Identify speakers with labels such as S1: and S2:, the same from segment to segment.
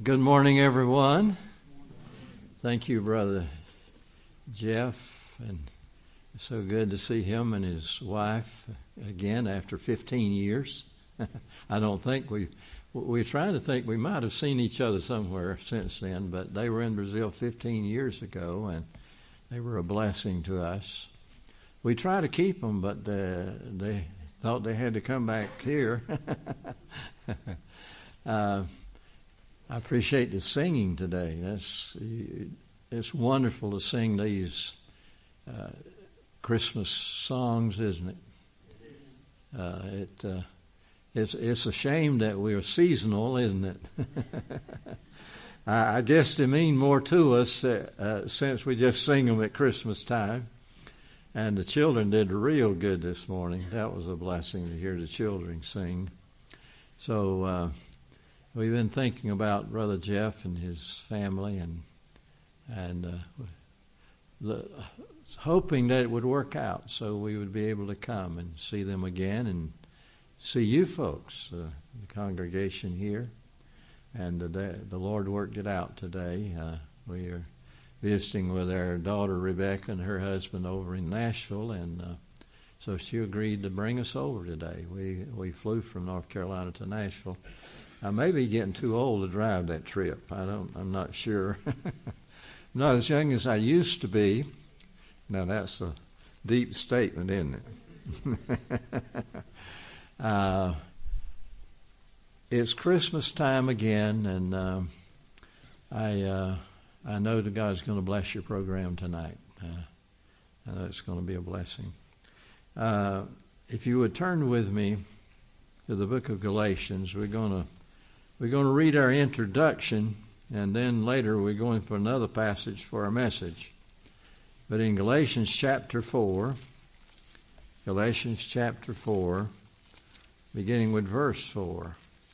S1: Good morning, everyone. Thank you, Brother Jeff, and it's so good to see him and his wife again after 15 years. I don't think we're trying to think we might have seen each other somewhere since then, but they were in Brazil 15 years ago, and they were a blessing to us. We try to keep them, but they thought they had to come back here. I appreciate the singing today. It's wonderful to sing these Christmas songs, isn't it? It's a shame that we're seasonal, isn't it? I guess they mean more to us since we just sing them at Christmas time. And the children did real good this morning. That was a blessing to hear the children sing. So we've been thinking about Brother Jeff and his family, and hoping that it would work out so we would be able to come and see them again and see you folks, the congregation here. And the Lord worked it out today. We are visiting with our daughter Rebecca and her husband over in Nashville, and so she agreed to bring us over today. We flew from North Carolina to Nashville. I may be getting too old to drive that trip. I'm not sure. I'm not as young as I used to be. Now that's a deep statement, isn't it? It's Christmas time again, and I know that God's going to bless your program tonight. I know it's going to be a blessing. If you would turn with me to the book of Galatians, we're going to read our introduction, and then later we're going for another passage for our message. But in Galatians chapter 4, beginning with verse 4.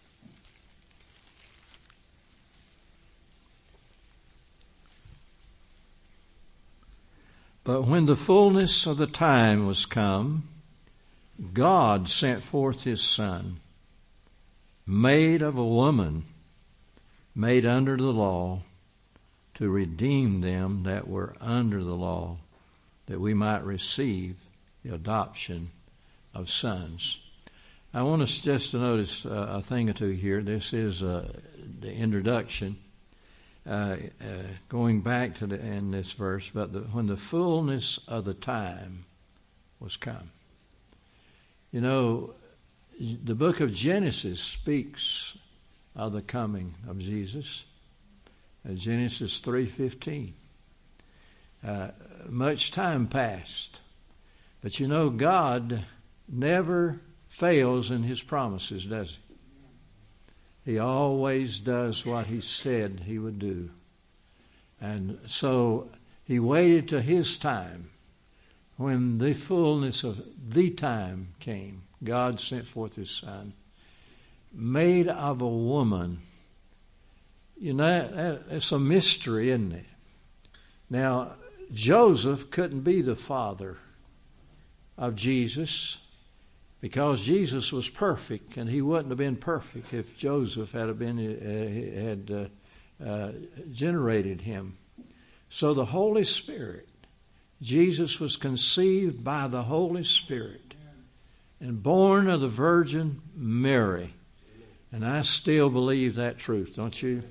S1: But when the fullness of the time was come, God sent forth his Son, made of a woman, made under the law, to redeem them that were under the law, that we might receive the adoption of sons. I want us just to notice a thing or two here. This is the introduction, going back to in this verse, but when the fullness of the time was come. You know, the book of Genesis speaks of the coming of Jesus. Genesis 3:15. Much time passed, but you know God never fails in his promises, does he? He always does what he said he would do. And so he waited till his time. When the fullness of the time came, God sent forth his Son, made of a woman. You know, it's a mystery, isn't it? Now, Joseph couldn't be the father of Jesus because Jesus was perfect, and he wouldn't have been perfect if Joseph had generated him. So the Holy Spirit, Jesus was conceived by the Holy Spirit and born of the Virgin Mary. And I still believe that truth, don't you?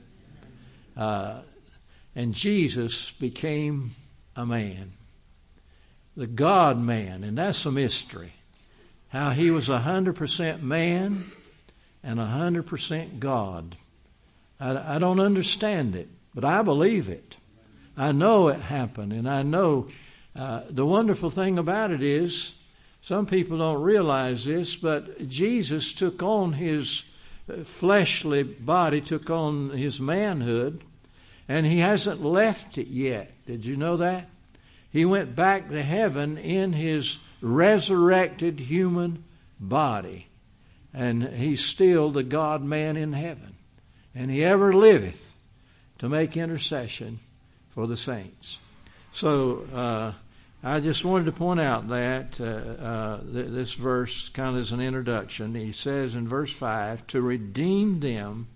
S1: And Jesus became a man, the God-man, and that's a mystery. How he was 100% man and 100% God. I don't understand it, but I believe it. I know it happened, and I know the wonderful thing about it is, some people don't realize this, but Jesus took on his fleshly body, took on his manhood, and he hasn't left it yet. Did you know that? He went back to heaven in his resurrected human body, and he's still the God-man in heaven, and he ever liveth to make intercession for the saints. So I just wanted to point out that this verse kind of as an introduction. He says in verse 5, to redeem them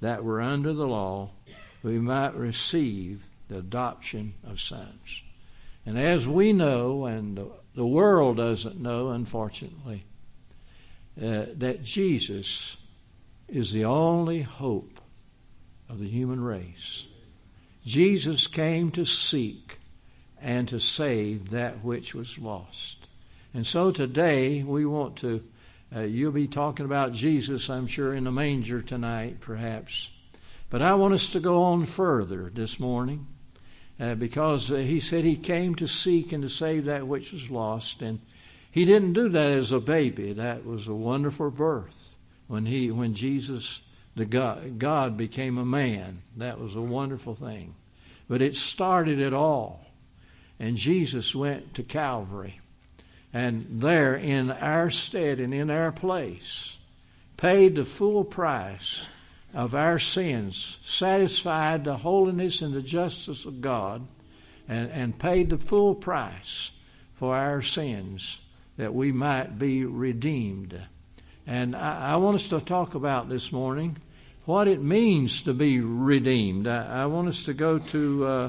S1: that were under the law, we might receive the adoption of sons. And as we know, and the world doesn't know, unfortunately, that Jesus is the only hope of the human race. Jesus came to seek and to save that which was lost. And so today we want to, you'll be talking about Jesus, I'm sure, in the manger tonight, perhaps. But I want us to go on further this morning because he said he came to seek and to save that which was lost. And he didn't do that as a baby. That was a wonderful birth. When Jesus, the God became a man, that was a wonderful thing. But it started it all. And Jesus went to Calvary. And there, in our stead and in our place, paid the full price of our sins, satisfied the holiness and the justice of God, and paid the full price for our sins, that we might be redeemed. And I want us to talk about this morning what it means to be redeemed. I want us to go to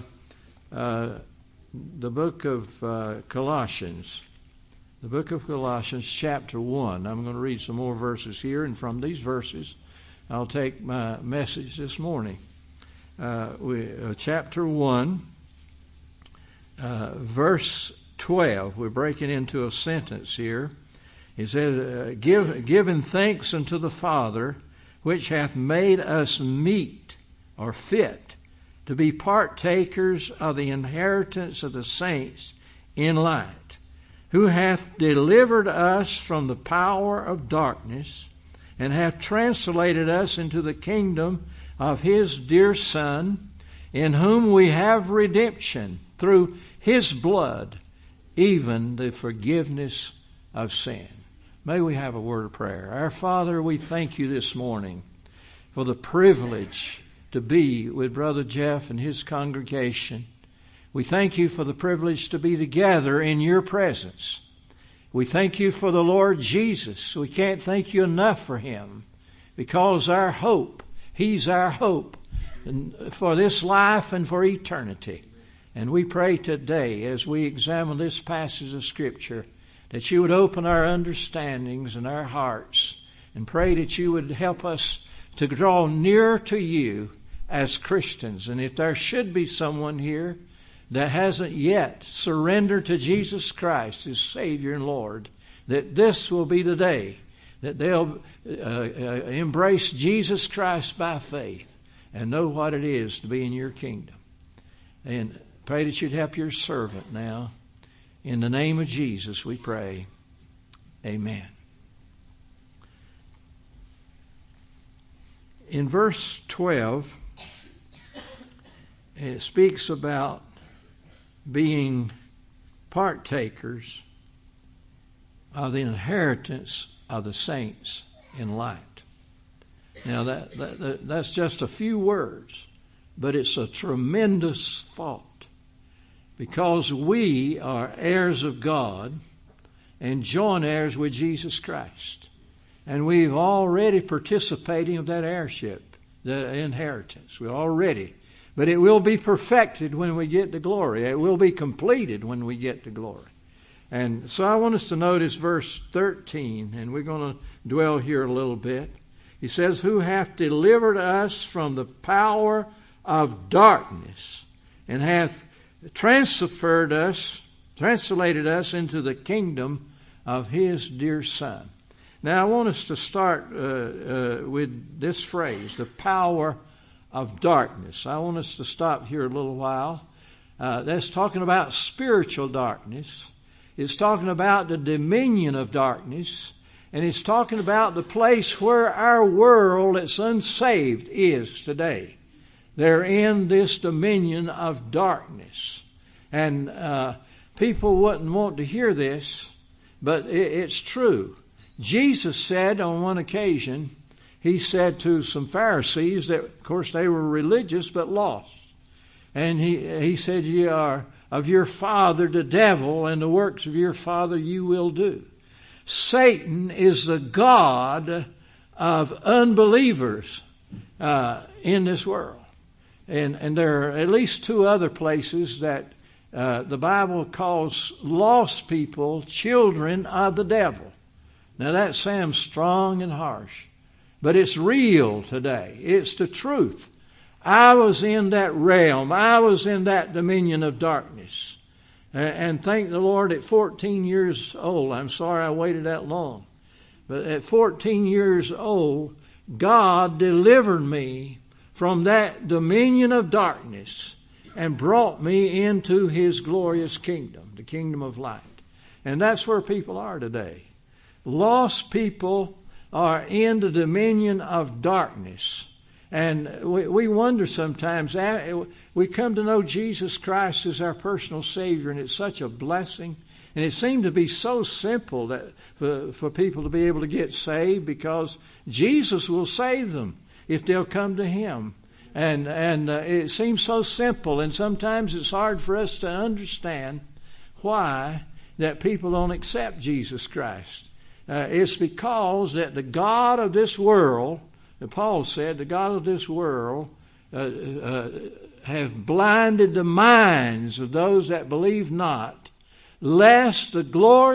S1: the book of Colossians. The book of Colossians, chapter 1. I'm going to read some more verses here, and from these verses I'll take my message this morning. Chapter 1, verse 12. We're breaking into a sentence here. It says, giving thanks unto the Father, which hath made us meet or fit to be partakers of the inheritance of the saints in light, who hath delivered us from the power of darkness, and hath translated us into the kingdom of his dear Son, in whom we have redemption through his blood, even the forgiveness of sin. May we have a word of prayer. Our Father, we thank you this morning for the privilege to be with Brother Jeff and his congregation. We thank you for the privilege to be together in your presence. We thank you for the Lord Jesus. We can't thank you enough for him, because our hope, he's our hope for this life and for eternity. And we pray today, as we examine this passage of Scripture, that you would open our understandings and our hearts, and pray that you would help us to draw near to you as Christians. And if there should be someone here that hasn't yet surrendered to Jesus Christ as Savior and Lord, that this will be the day that they'll embrace Jesus Christ by faith and know what it is to be in your kingdom. And pray that you'd help your servant now. In the name of Jesus we pray. Amen. In verse 12, it speaks about being partakers of the inheritance of the saints in light. Now that's just a few words, but it's a tremendous thought, because we are heirs of God and joint heirs with Jesus Christ. And we've already participating of that heirship, that inheritance. We're already. But it will be perfected when we get to glory. It will be completed when we get to glory. And so I want us to notice verse 13, and we're going to dwell here a little bit. He says, who hath delivered us from the power of darkness, and hath translated us into the kingdom of his dear Son. Now I want us to start with this phrase, the power of darkness. I want us to stop here a little while. That's talking about spiritual darkness. It's talking about the dominion of darkness. And it's talking about the place where our world that's unsaved is today. They're in this dominion of darkness. And people wouldn't want to hear this, but it's true. Jesus said on one occasion, he said to some Pharisees that, of course, they were religious but lost. And he said, ye are of your father the devil, and the works of your father you will do. Satan is the god of unbelievers. in this world. And there are at least two other places that the Bible calls lost people children of the devil. Now that sounds strong and harsh, but it's real today. It's the truth. I was in that realm. I was in that dominion of darkness. And thank the Lord, at 14 years old, I'm sorry I waited that long, but at 14 years old, God delivered me from that dominion of darkness and brought me into His glorious kingdom, the kingdom of light. And that's where people are today. Lost people are in the dominion of darkness. And we wonder sometimes, we come to know Jesus Christ as our personal Savior, and it's such a blessing. And it seemed to be so simple that for people to be able to get saved, because Jesus will save them if they'll come to Him. And it seems so simple, and sometimes it's hard for us to understand why that people don't accept Jesus Christ. It's because that the God of this world, Paul said, the God of this world have blinded the minds of those that believe not, lest the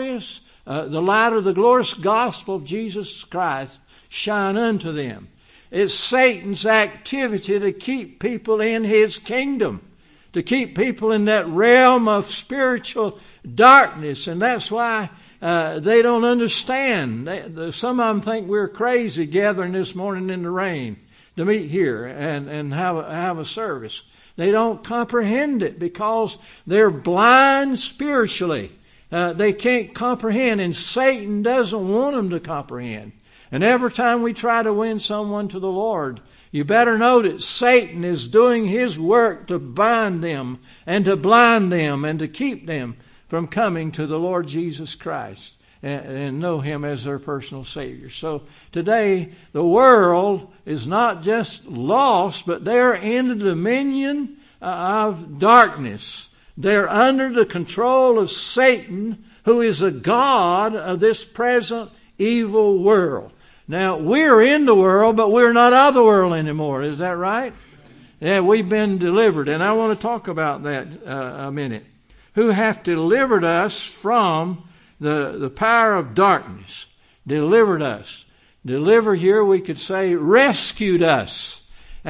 S1: light of the glorious gospel of Jesus Christ shine unto them. It's Satan's activity to keep people in his kingdom, to keep people in that realm of spiritual darkness. And that's why they don't understand. Some of them think we're crazy gathering this morning in the rain to meet here and have a service. They don't comprehend it because they're blind spiritually. They can't comprehend, and Satan doesn't want them to comprehend. And every time we try to win someone to the Lord, you better know that Satan is doing his work to bind them and to blind them and to keep them from coming to the Lord Jesus Christ and know Him as their personal Savior. So today, the world is not just lost, but they're in the dominion of darkness. They're under the control of Satan, who is the god of this present evil world. Now, we're in the world, but we're not of the world anymore. Is that right? Yeah, we've been delivered. And I want to talk about that a minute. Who hath delivered us from the power of darkness. Delivered us. Deliver here, we could say, rescued us.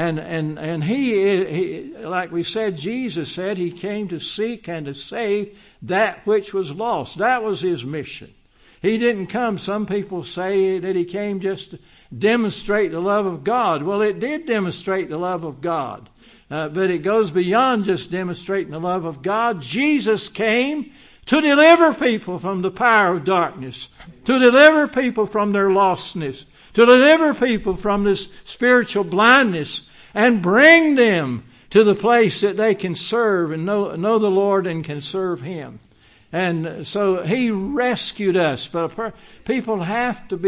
S1: And he, like we said, Jesus said He came to seek and to save that which was lost. That was His mission. He didn't come, some people say that He came just to demonstrate the love of God. Well, it did demonstrate the love of God. But it goes beyond just demonstrating the love of God. Jesus came to deliver people from the power of darkness, to deliver people from their lostness, to deliver people from this spiritual blindness, and bring them to the place that they can serve and know the Lord and can serve Him. And so He rescued us. But people have to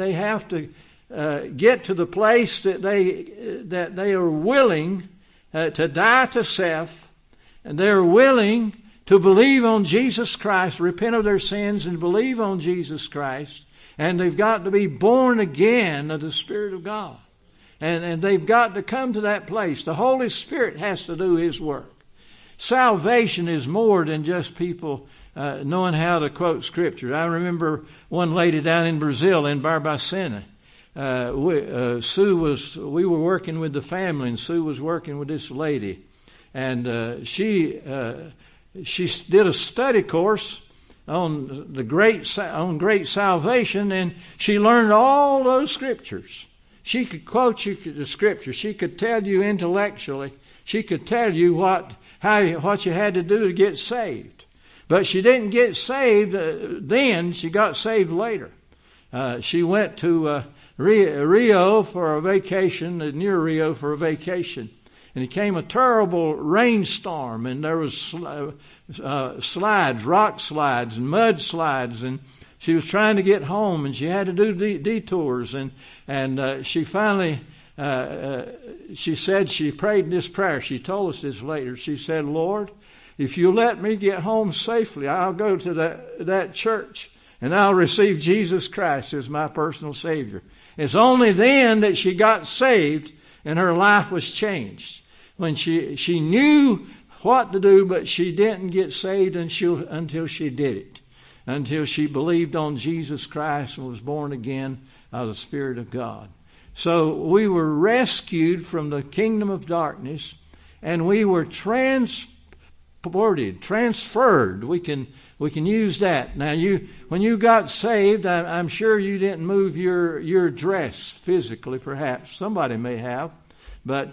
S1: get to the place that they are willing to die to self, and they're willing to believe on Jesus Christ, repent of their sins and believe on Jesus Christ. And they've got to be born again of the Spirit of God. And they've got to come to that place. The Holy Spirit has to do His work. Salvation is more than just people knowing how to quote Scripture. I remember one lady down in Brazil, in Barbacena. We were working with the family, and Sue was working with this lady. And she did a study course on great salvation, and she learned all those Scriptures. She could quote you the Scripture. She could tell you intellectually. She could tell you what you had to do to get saved. But she didn't get saved then. She got saved later. She went to Rio for a vacation, near Rio for a vacation. And it came a terrible rainstorm, and there was slides, rock slides, and mud slides, and she was trying to get home, and she had to do detours, and she finally, she said she prayed this prayer. She told us this later. She said, Lord, if you let me get home safely, I'll go to that church, and I'll receive Jesus Christ as my personal Savior. It's only then that she got saved, and her life was changed. When she knew what to do, but she didn't get saved until she did it. Until she believed on Jesus Christ and was born again of the Spirit of God. So we were rescued from the kingdom of darkness, and we were transferred. We can use that. Now, when you got saved, I'm sure you didn't move your dress physically. Perhaps somebody may have, but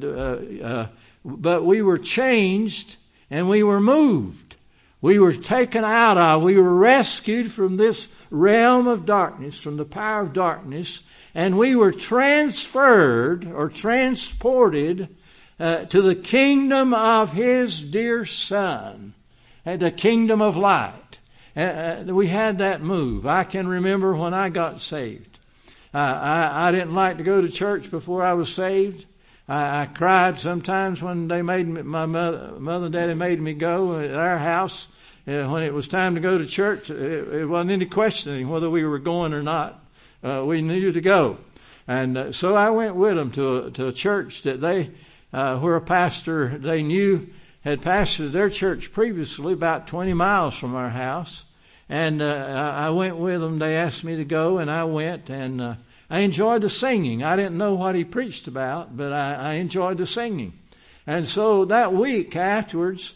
S1: we were changed and we were moved. We were taken out of. We were rescued from this realm of darkness, from the power of darkness, and we were transferred or transported to the kingdom of His dear Son, the kingdom of light. We had that move. I can remember when I got saved. I didn't like to go to church before I was saved. I cried sometimes when they made me, my mother and daddy made me go at our house. When it was time to go to church, it wasn't any questioning whether we were going or not. We needed to go. And so I went with them to a church that where a pastor they knew had pastored their church previously about 20 miles from our house. And I went with them. They asked me to go, and I went, and I enjoyed the singing. I didn't know what he preached about, but I enjoyed the singing. And so that week afterwards,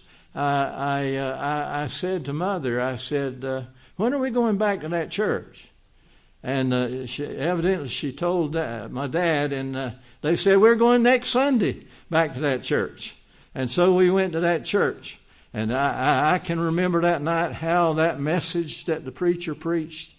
S1: I said to Mother, I said, when are we going back to that church? And evidently she told my dad, and they said, we're going next Sunday back to that church. And so we went to that church. And I can remember that night how that message that the preacher preached,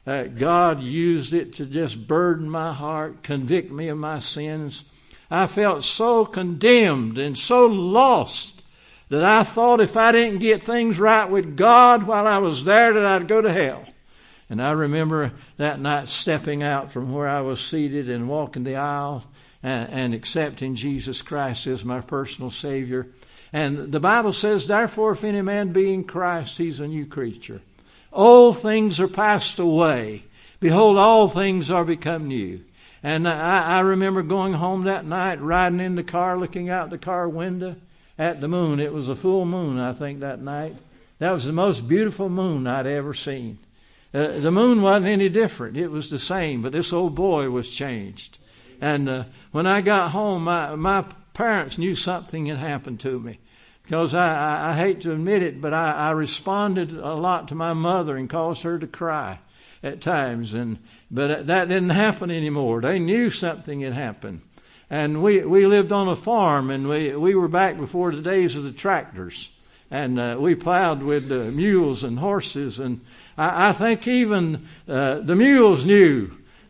S1: God used it to just burden my heart, convict me of my sins. I felt so condemned and so lost that I thought if I didn't get things right with God while I was there, that I'd go to hell. And I remember that night stepping out from where I was seated and walking the aisle and accepting Jesus Christ as my personal Savior. And the Bible says, therefore, if any man be in Christ, he's a new creature. Old things are passed away. Behold, all things are become new. And I remember going home that night, riding in the car, looking out the car window at the moon. It was a full moon, I think, that night. That was the most beautiful moon I'd ever seen. The moon wasn't any different. It was the same, but this old boy was changed. And when I got home, my parents knew something had happened to me. Because I hate to admit it, but I responded a lot to my mother and caused her to cry at times. But that didn't happen anymore. They knew something had happened. And we lived on a farm, and we were back before the days of the tractors. And we plowed with mules and horses. And I think even the mules knew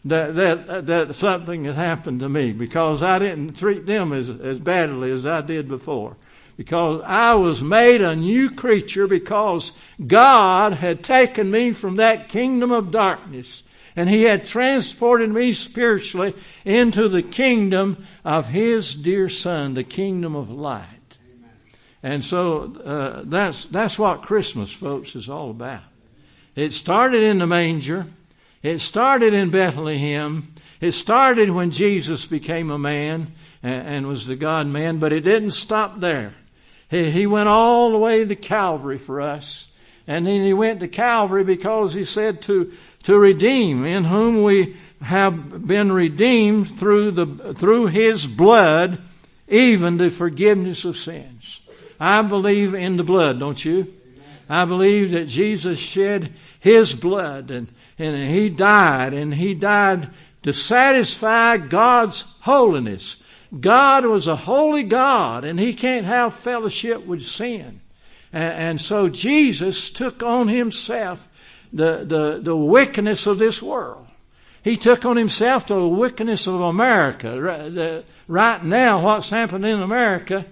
S1: that something had happened to me, because I didn't treat them as badly as I did before. Because I was made a new creature, because God had taken me from that kingdom of darkness, and He had transported me spiritually into the kingdom of His dear Son, the kingdom of light. Amen. And so that's what Christmas, folks, is all about. It started in the manger. It started in Bethlehem. It started when Jesus became a man and was the God-man, but it didn't stop there. He went all the way to Calvary for us. And then He went to Calvary because He said to redeem, in whom we have been redeemed through His blood, even the forgiveness of sins. I believe in the blood, don't you? I believe that Jesus shed His blood and He died to satisfy God's holiness. God was a holy God, and He can't have fellowship with sin. And so Jesus took on Himself the wickedness of this world. He took on Himself the wickedness of America. Right now, what's happening in America,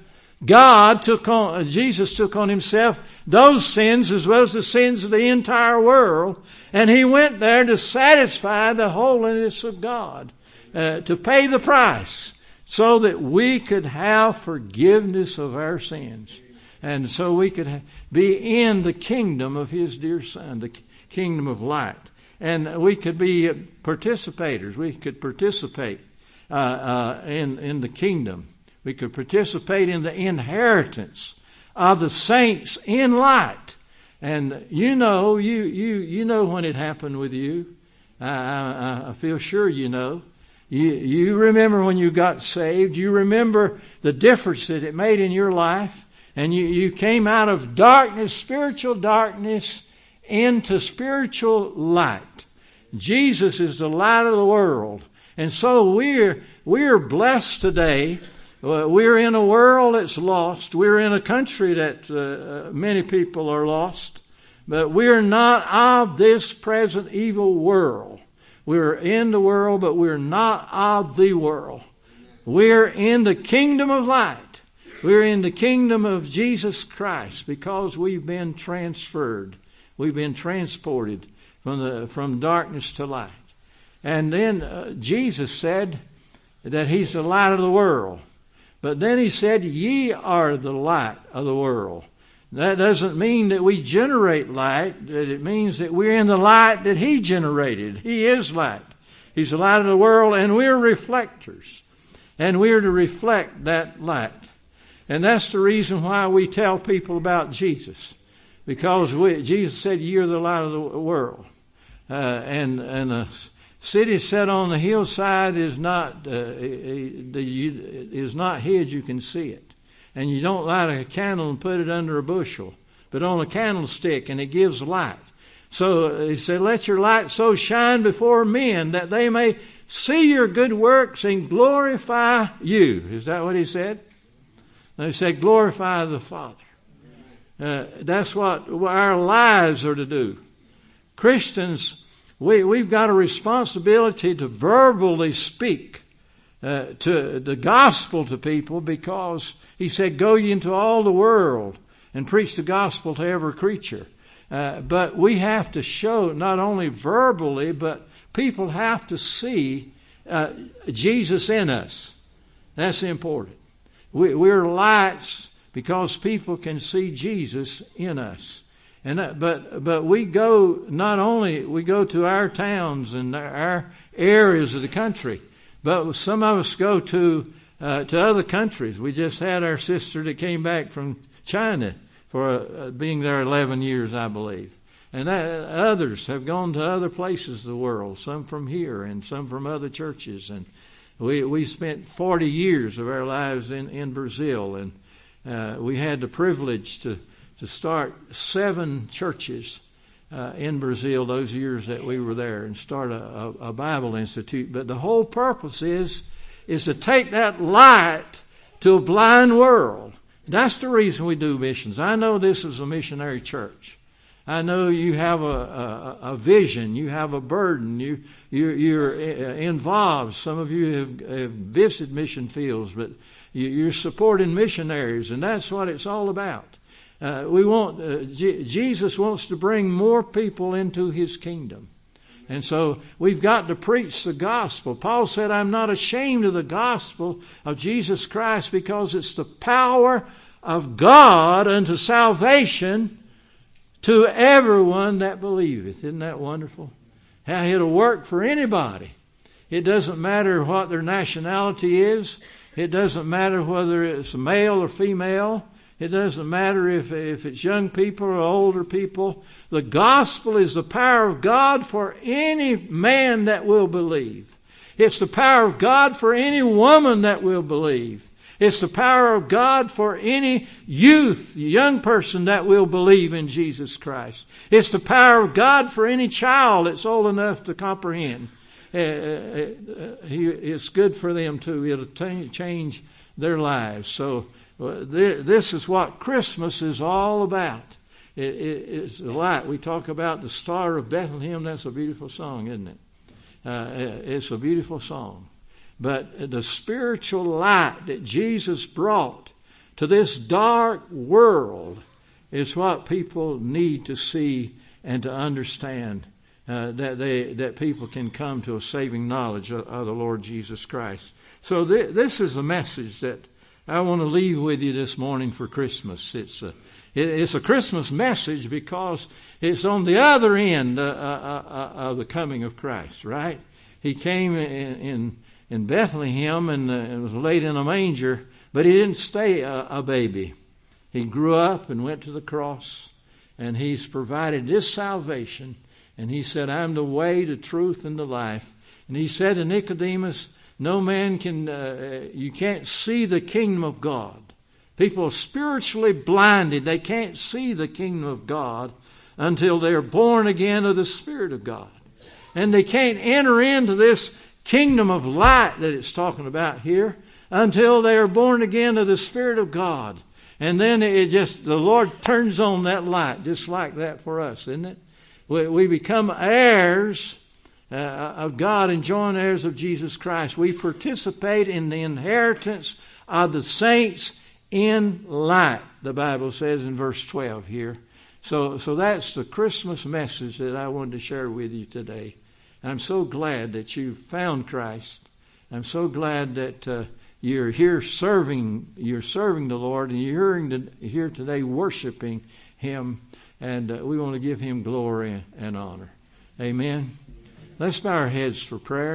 S1: Jesus took on Himself those sins as well as the sins of the entire world. And He went there to satisfy the holiness of God, to pay the price, so that we could have forgiveness of our sins. And so we could be in the kingdom of His dear Son, the kingdom of light. And we could be participators. We could participate. in the kingdom. We could participate in the inheritance of the saints in light. And you know when it happened with you. I feel sure you know. You remember when you got saved. You remember the difference that it made in your life. And you came out of darkness, spiritual darkness, into spiritual light. Jesus is the light of the world. And so we're blessed today. We're in a world that's lost. We're in a country that many people are lost. But we're not of this present evil world. We're in the world, but we're not of the world. We're in the kingdom of light. We're in the kingdom of Jesus Christ because we've been transferred. We've been transported from darkness to light. And then Jesus said that He's the light of the world. But then He said, ye are the light of the world. That doesn't mean that we generate light. It means that we're in the light that He generated. He is light. He's the light of the world, and we're reflectors. And we're to reflect that light. And that's the reason why we tell people about Jesus. Because Jesus said, you're the light of the world. And a city set on the hillside is not hid. You can see it. And you don't light a candle and put it under a bushel, but on a candlestick, and it gives light. So He said, let your light so shine before men that they may see your good works and glorify you. Is that what He said? And He said, glorify the Father. That's what our lives are to do. Christians, we've got a responsibility to verbally speak to the gospel to people, because He said, go ye into all the world and preach the gospel to every creature. But we have to show, not only verbally, but people have to see Jesus in us. That's important. We're lights because people can see Jesus in us. And but we go, not only we go to our towns and our areas of the country, but some of us go to other countries. We just had our sister that came back from China for being there 11 years, I believe. And others have gone to other places of the world, some from here and some from other churches. And we spent 40 years of our lives in Brazil, and we had the privilege to start 7 churches in Brazil those years that we were there, and start a Bible institute. But the whole purpose is to take that light to a blind world. That's the reason we do missions. I know this is a missionary church. I know you have a vision, you have a burden, you're involved. Some of you have visited mission fields, but you're supporting missionaries, and that's what it's all about. Jesus wants to bring more people into His kingdom. And so we've got to preach the gospel. Paul said, I'm not ashamed of the gospel of Jesus Christ, because it's the power of God unto salvation to everyone that believeth. Isn't that wonderful? How it'll work for anybody. It doesn't matter what their nationality is. It doesn't matter whether it's male or female. It doesn't matter if it's young people or older people. The gospel is the power of God for any man that will believe. It's the power of God for any woman that will believe. It's the power of God for any youth, young person that will believe in Jesus Christ. It's the power of God for any child that's old enough to comprehend. It's good for them too. It'll change their lives. So this is what Christmas is all about. It's the light. We talk about the Star of Bethlehem. That's a beautiful song, isn't it? It's a beautiful song. But the spiritual light that Jesus brought to this dark world is what people need to see and to understand, that people can come to a saving knowledge of the Lord Jesus Christ. So this is a message that I want to leave with you this morning for Christmas. It's a Christmas message because it's on the other end of the coming of Christ, right? He came in in Bethlehem and was laid in a manger, but he didn't stay a baby. He grew up and went to the cross, and he's provided this salvation. And he said, I'm the way, the truth, and the life. And he said to Nicodemus, no man can, you can't see the kingdom of God. People are spiritually blinded. They can't see the kingdom of God until they're born again of the Spirit of God. And they can't enter into this kingdom of light that it's talking about here until they are born again of the Spirit of God. And then the Lord turns on that light just like that for us, isn't it? We become heirs of God and joint heirs of Jesus Christ. We participate in the inheritance of the saints in light, the Bible says in verse 12 here. So that's the Christmas message that I wanted to share with you today. I'm so glad that you found Christ. I'm so glad that you're here serving the Lord, and you're here today worshiping Him. And we want to give Him glory and honor. Amen. Let's bow our heads for prayer.